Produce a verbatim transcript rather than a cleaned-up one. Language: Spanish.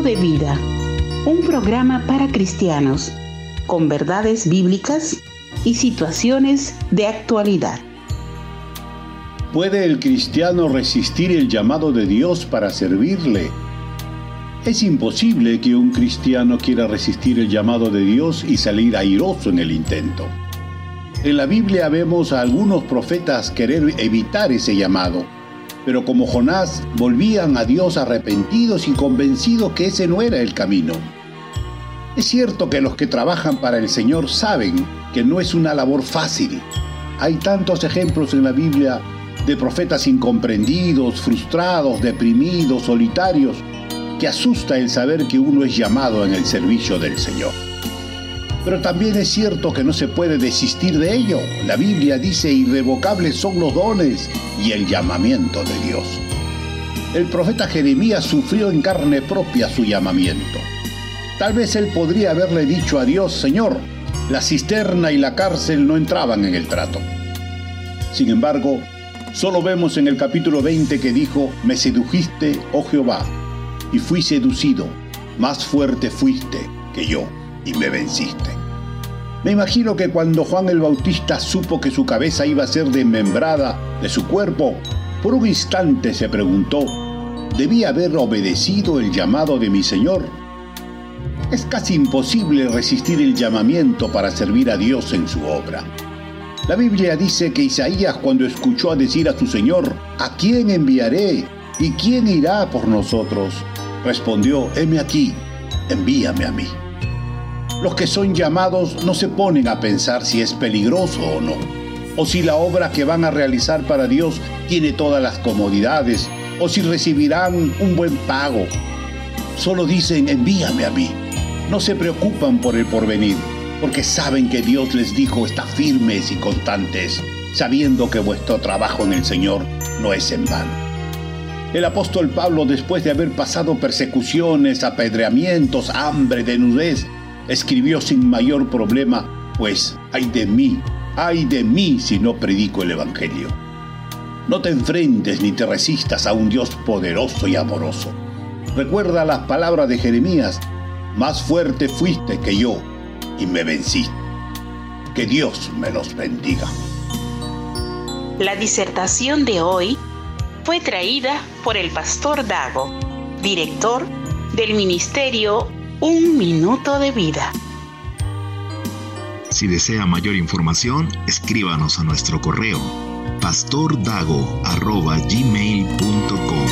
de Vida, un programa para cristianos con verdades bíblicas y situaciones de actualidad. ¿Puede el cristiano resistir el llamado de Dios para servirle? Es imposible que un cristiano quiera resistir el llamado de Dios y salir airoso en el intento. En la Biblia vemos a algunos profetas querer evitar ese llamado, pero como Jonás, volvían a Dios arrepentidos y convencidos que ese no era el camino. Es cierto que los que trabajan para el Señor saben que no es una labor fácil. Hay tantos ejemplos en la Biblia de profetas incomprendidos, frustrados, deprimidos, solitarios, que asusta el saber que uno es llamado en el servicio del Señor. Pero también es cierto que no se puede desistir de ello. La Biblia dice: irrevocables son los dones y el llamamiento de Dios. El profeta Jeremías sufrió en carne propia su llamamiento. Tal vez él podría haberle dicho a Dios: Señor, la cisterna y la cárcel no entraban en el trato. Sin embargo, solo vemos en el capítulo veinte que dijo: me sedujiste, oh Jehová, y fui seducido, más fuerte fuiste que yo, y me venciste. Me imagino que cuando Juan el Bautista supo que su cabeza iba a ser desmembrada de su cuerpo, por un instante se preguntó: ¿debía haber obedecido el llamado de mi Señor? Es casi imposible resistir el llamamiento para servir a Dios en su obra. La Biblia dice que Isaías, cuando escuchó a decir a su Señor: ¿a quién enviaré? ¿Y quién irá por nosotros?, respondió: heme aquí, envíame a mí. Los que son llamados no se ponen a pensar si es peligroso o no, o si la obra que van a realizar para Dios tiene todas las comodidades, o si recibirán un buen pago. Solo dicen: envíame a mí. No se preocupan por el porvenir, porque saben que Dios les dijo: está firmes y constantes, sabiendo que vuestro trabajo en el Señor no es en vano. El apóstol Pablo, después de haber pasado persecuciones, apedreamientos, hambre, desnudez, escribió sin mayor problema: pues ay de mí, ay de mí si no predico el Evangelio. No te enfrentes ni te resistas a un Dios poderoso y amoroso. Recuerda las palabras de Jeremías: más fuerte fuiste que yo y me venciste. Que Dios me los bendiga. La disertación de hoy fue traída por el pastor Dago, director del ministerio Un Minuto de Vida. Si desea mayor información, escríbanos a nuestro correo pastordago arroba gmail punto com.